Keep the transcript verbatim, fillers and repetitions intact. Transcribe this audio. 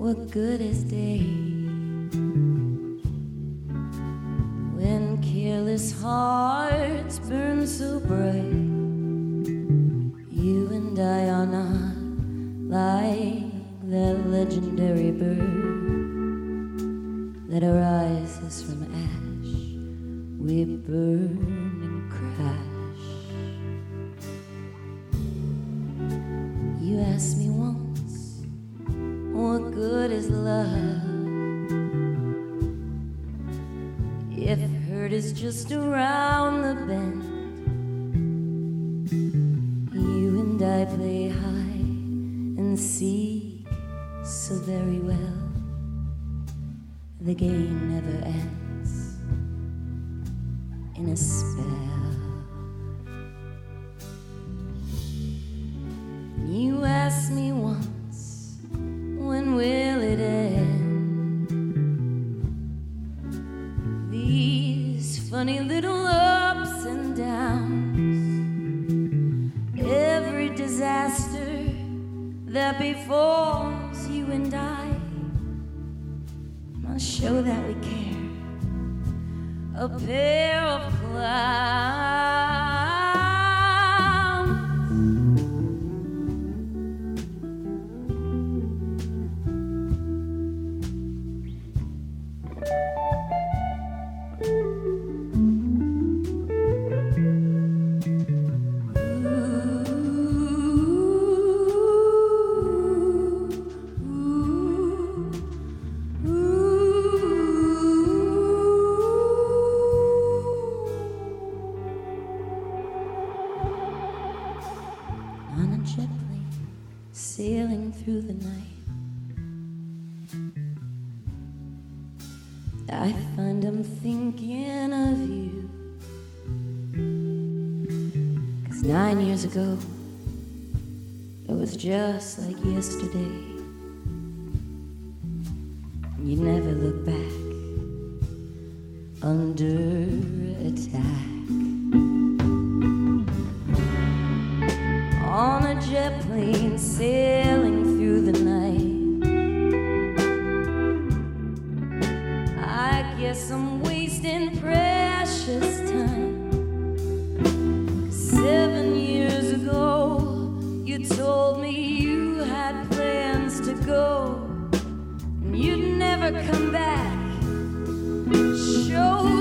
what good is day when careless hearts burn so bright? You and I are not like that legendary bird that arises from ash. We burn and crash. You asked me once, what good is love if hurt is just around the bend? You and I play hide and seek so very well. The game never ends in a spell. You asked me once, when will it end? These funny little ups and downs, every disaster that befalls you and I must show that we care. A pair of clouds. Sailing through the night, I find I'm thinking of you. 'Cause nine years ago, it was just like yesterday. You never look back under attack. On a jet plane sailing through the night, I guess I'm wasting precious time. Seven years ago, you told me you had plans to go, and you'd never come back. Show